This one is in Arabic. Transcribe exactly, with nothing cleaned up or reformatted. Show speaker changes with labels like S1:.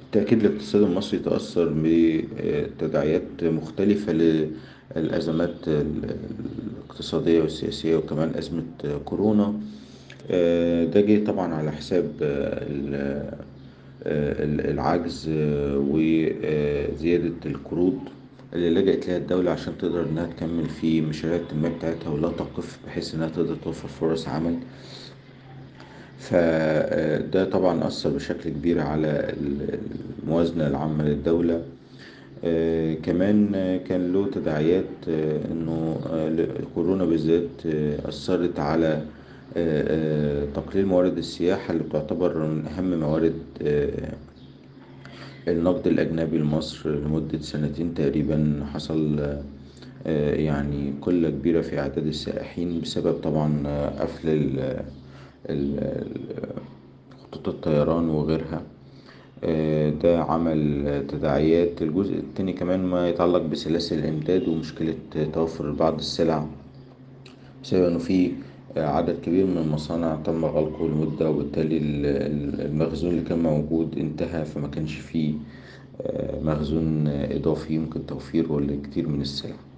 S1: بالتأكيد الاقتصاد المصري تأثر بتداعيات مختلفة للأزمات الاقتصادية والسياسية، وكمان أزمة كورونا. آه، ده جه طبعا على حساب آه، ال- آه، ال- العجز آه، وزيادة القروض اللي لجأت لها الدولة عشان تقدر إنها تكمل في مشاريع التنمية بتاعتها ولا تقف، بحيث إنها تقدر توفر فرص عمل. فده طبعا أثر بشكل كبير على الموازنة العامة للدولة. آه، كمان آه، كان له تداعيات، آه، إنه آه، كورونا بالذات آه، أثرت على آه، آه، تقليل موارد السياحة اللي بتعتبر من أهم موارد آه، النقد الأجنبي لمصر. لمدة سنتين تقريبا حصل آه، يعني قلة كبيرة في أعداد السائحين بسبب طبعا آه، قفل ال- ال- ال- خطوط الطيران وغيرها. آه، ده عمل تداعيات. الجزء التاني كمان ما يتعلق بسلاسل الإمداد ومشكلة توفر بعض السلع، بسبب إنه في عدد كبير من المصانع تم غلقه لمدة، وبالتالي ال- ال- المخزون اللي كان موجود انتهى، فما كانش فيه آه، مخزون إضافي يمكن توفيره لكتير من السلع.